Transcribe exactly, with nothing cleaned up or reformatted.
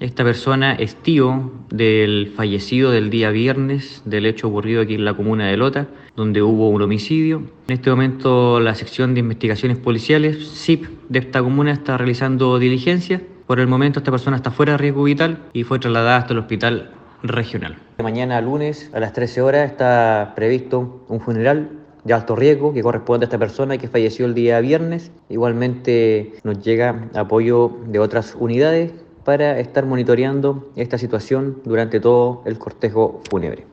Esta persona es tío del fallecido del día viernes del hecho ocurrido aquí en la comuna de Lota, donde hubo un homicidio. En este momento la sección de investigaciones policiales, S I P, de esta comuna está realizando diligencias. Por el momento esta persona está fuera de riesgo vital y fue trasladada hasta el hospital regional. Mañana lunes a las trece horas está previsto un funeral de alto riesgo que corresponde a esta persona que falleció el día viernes. Igualmente nos llega apoyo de otras unidades para estar monitoreando esta situación durante todo el cortejo fúnebre.